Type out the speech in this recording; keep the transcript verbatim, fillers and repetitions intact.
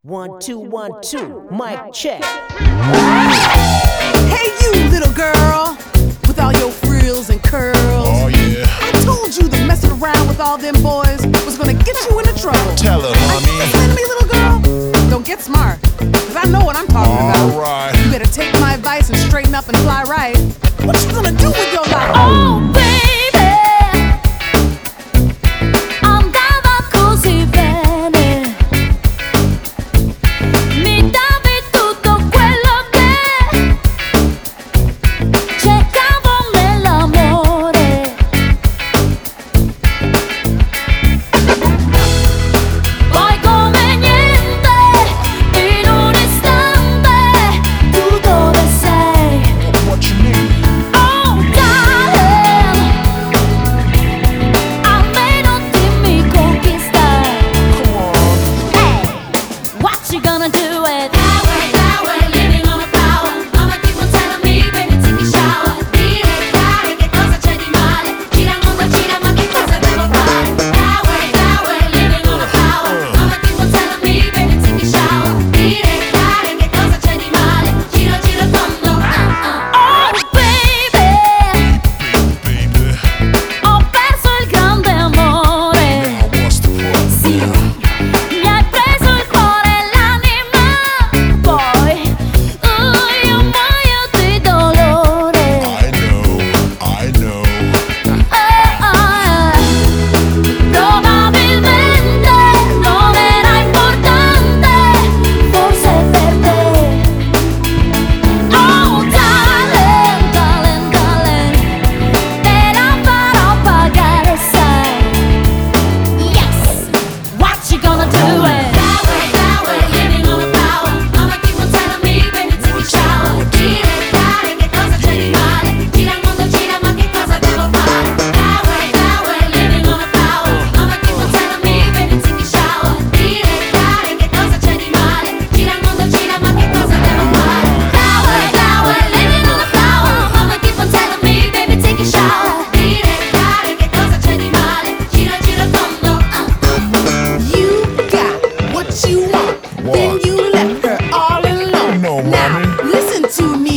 One, two, one, two, mic check. Hey, you little girl, with all your frills and curls. Oh, yeah. I told you that messing around with all them boys was gonna get you into trouble. Tell her, Are you mommy. listening to me, little girl? Don't get smart, cause I know what I'm talking about. All right. You better take my advice and straighten up and fly right. What you gonna do with your life? Oh baby, andava così bene, mi davi tutto quello che cercavo nell'amore. Poi come niente, in un istante, tu dove sei? What you need? Oh darling, almeno dimmi con chi stai. Come on. Hey, what you gonna do with that way, that way, living on a power? Mama keep on telling me, baby, take a shower. Dire, fare, che cosa c'è di male? Gira il mondo, gira, ma che cosa devo fare? That way, that way, living on a power. Mama keep on telling me, baby, take a shower. Dire, fare, che cosa c'è di male? Giro, giro il mondo, uh, uh. Oh baby, Baby, ho perso il grande amore. now what's the problem? Sì, mi hai preso il cuore e l'anima, poi uh, io muoio di dolore. I know, I know. Ah, ah, probabilmente non era importante, forse per te. Oh darling, darling, darling, te la farò pagare, sai. Yes, what you gonna do with that way, that way, living on a power? Mama keep on telling me, baby, take a shower. Dire, fare, che cosa c'è di male? Gira il mondo, gira, ma che cosa devo fare? That way, that way, living on a power. Mama keep on telling me, baby, take a shower. Dire, fare, che cosa c'è di male? Gira il mondo, gira, ma che cosa devo fare? That way, that way, living on a power. Mama keep on telling me, baby, take a shower. Dire, fare, che cosa c'è di male? Gira, gira il mondo, uh, uh. You got what you want, then What? you left her all alone. No, Now mommy. listen to me,